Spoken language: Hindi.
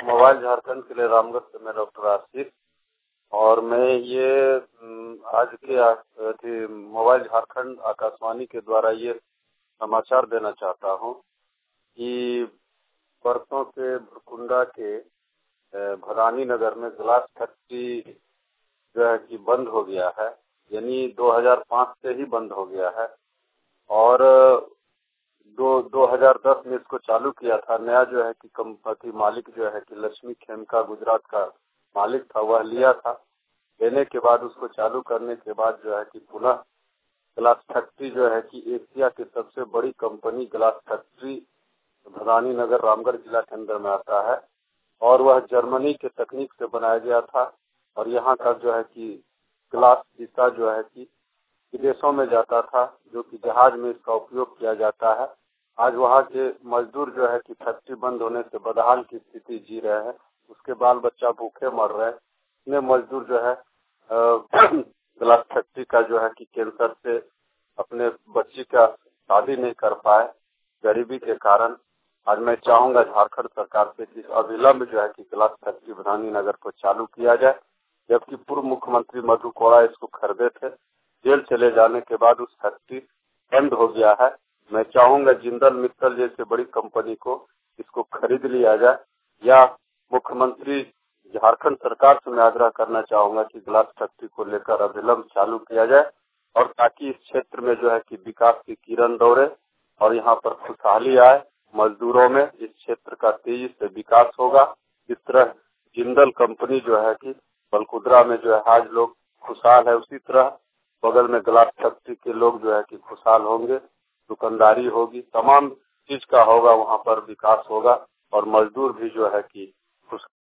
मोबाइल झारखंड के लिए रामगढ़ से मैं डॉक्टर आसिफ। और मैं ये आज के मोबाइल झारखंड आकाशवाणी के द्वारा ये समाचार देना चाहता हूँ कि परसों के भुरकुंडा के भदानी नगर में ग्लास फैक्ट्री जो है कि बंद हो गया है, यानी 2005 से ही बंद हो गया है। और 2010 में इसको चालू किया था। नया जो है कि कंपनी मालिक जो है कि लक्ष्मी खेमका गुजरात का मालिक था, वह लिया था। लेने के बाद उसको चालू करने के बाद जो है कि पुनः ग्लास फैक्ट्री जो है कि एशिया की सबसे बड़ी company glass factory Bhadani Nagar Ramgarh जिला के अंदर में आता है। और वह जर्मनी के तकनीक से बनाया गया था। और यहाँ का जो है कि ग्लास शीशा जो है कि विदेशों में जाता था, जो कि जहाज में इसका उपयोग किया जाता है। आज वहाँ के मजदूर जो है कि फैक्ट्री बंद होने से बदहाल की स्थिति जी रहे हैं, उसके बाल बच्चा भूखे मर रहे हैं। इतने मजदूर जो है ग्लास फैक्ट्री का जो है कि कैंसर से अपने बच्ची का शादी नहीं कर पाए गरीबी के कारण। आज मैं चाहूंगा झारखंड सरकार से कि अविलंब जो है कि ग्लास फैक्ट्री भदानी नगर को चालू किया जाए, जबकि पूर्व मुख्यमंत्री मधु कोड़ा इसको खरीदे थे। जेल चले जाने के बाद उस फैक्ट्री बंद हो गया है। मैं चाहूंगा जिंदल मित्तल जैसे बड़ी कंपनी को इसको खरीद लिया जाए, या मुख्यमंत्री झारखंड सरकार से मैं आग्रह करना चाहूंगा कि ग्लास फैक्ट्री को लेकर अविलंब चालू किया जाए, और ताकि इस क्षेत्र में जो है कि विकास की किरण दौड़े और यहाँ पर खुशहाली आए मजदूरों में। इस क्षेत्र का तेजी से विकास होगा। इस तरह जिंदल कंपनी जो है कि बलकुदरा में जो है आज लोग खुशहाल है, उसी तरह बगल में ग्लास फैक्ट्री के लोग जो है कि खुशहाल होंगे, दुकानदारी होगी, तमाम चीज का होगा, वहाँ पर विकास होगा और मजदूर भी जो है कि